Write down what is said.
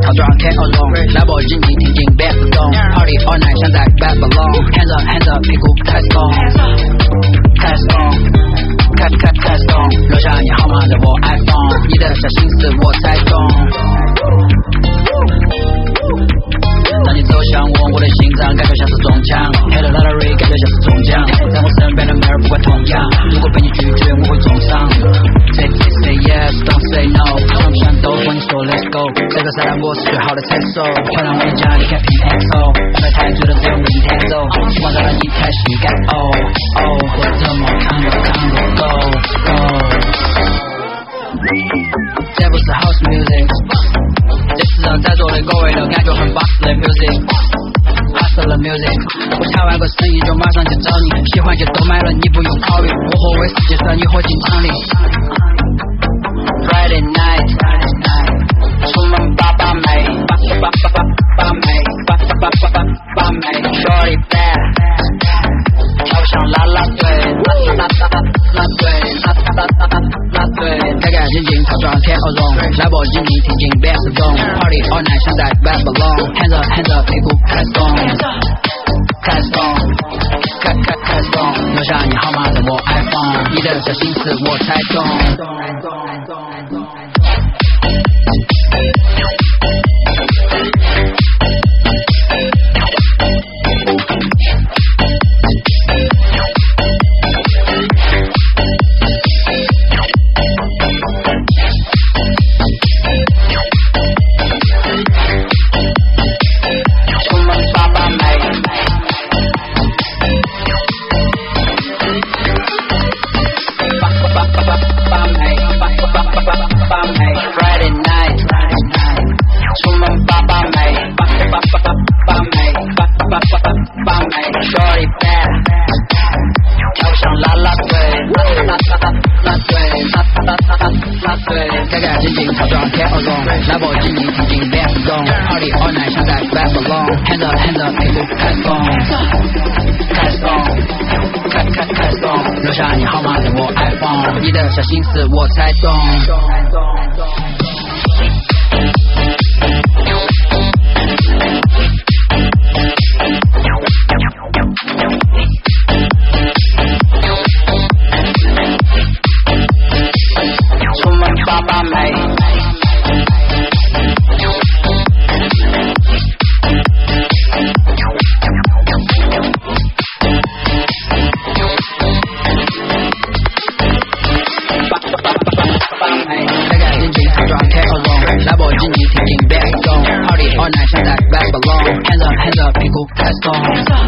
套装 KO 中，兰博基尼挺进别不动 ，Party all night 像在 Babylon，Hands up hands up 屁股开始动，开始动，开始动，留下你号码在我 iPhone， 你的小心思我猜中。当你走向我的心脏感觉像是中枪 ，Hit the lottery 感觉像是中奖，在我身边的每人不管痛痒，如果被你拒绝我会重伤。Say yes, don't say no， 想不想都和你说 Let's go， 这个赛道我是最好的猜手，快让我的家离开拼 XO， 不再太醉的只有你带走，希望找到一台膝盖 Oh Oh， 我怎么看都 Go Go， 这不是 House Music。这次让在座的各位都感觉很棒的 music，hustle music， 我下完个生意就马上去找你，喜欢就都买了，你不用考虑，我和威士忌算你喝进厂里。Friday night， 出门把妹，Shorty bad， 跳上啦啦队，啦队，干干净净套装 KO 中，兰博基尼挺进别是动 ，Party all night 像在 Babylon，Hands up hands up 屁股开始动，开始动，开始动，留下你号码在我 iPhone， 你的小心思我猜中。干干净净套装 KO 中，兰博基尼挺进别是动 ，Party all night 像在 Babylon，Hands up hands up 屁股开始动，开始动，开始动，留下你号码在我 iPhone， 你的小心思我猜中。Party all night 像在 Babylon， Hands up hands up 屁股开始动。